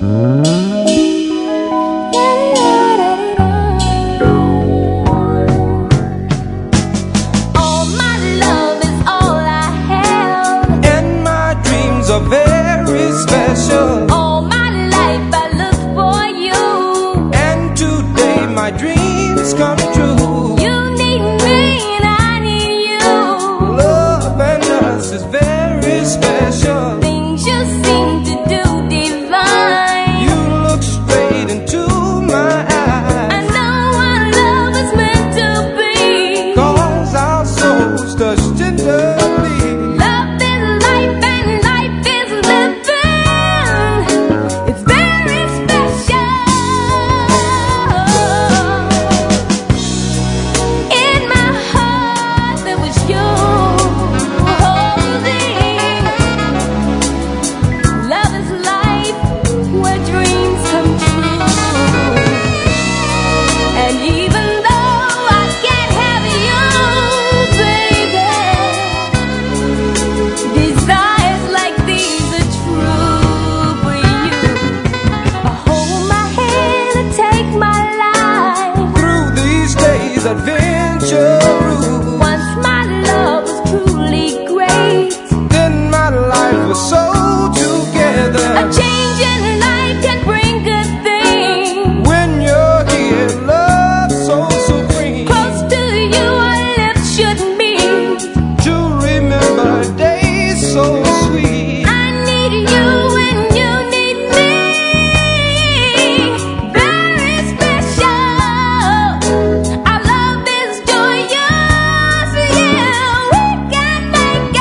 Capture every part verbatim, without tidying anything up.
Very special. All my life I look for you, and today my dreams come true. You need me and I need you. Love and us is very special. Things you seem to do divine. You look straight into my eyes. I know our love is meant to be, 'cause our souls touch tenderly. Love is life and life is living. It's very special. In my heart there was you holding. Love is life where dreams come true. And even though I can't have you, baby, desires like these are true for you. Hold my hand and take my life. Through these days adventure rules. Once my love was truly great. Then my life was so together. A change in life can bring good things. When you're here, love so supreme. Close to you our lips should meet. To remember days so sweet. I need you and you need me. Very special. Our love is joyous. Yeah, we can make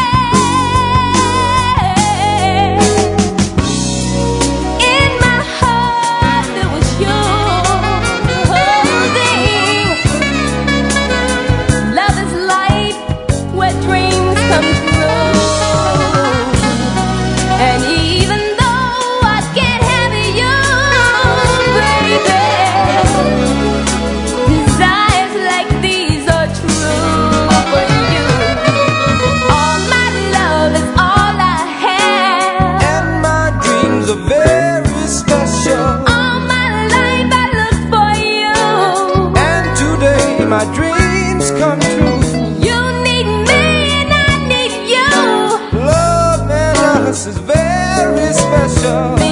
it. In my heart there was you holding. Love is life where dreams come true. And even though I can't have you, baby, desires like these are true for you. All my love is all I have. And my dreams are very special. All my life I look for you. And today my dreams come true. You need me and I need you. Love and us is very special.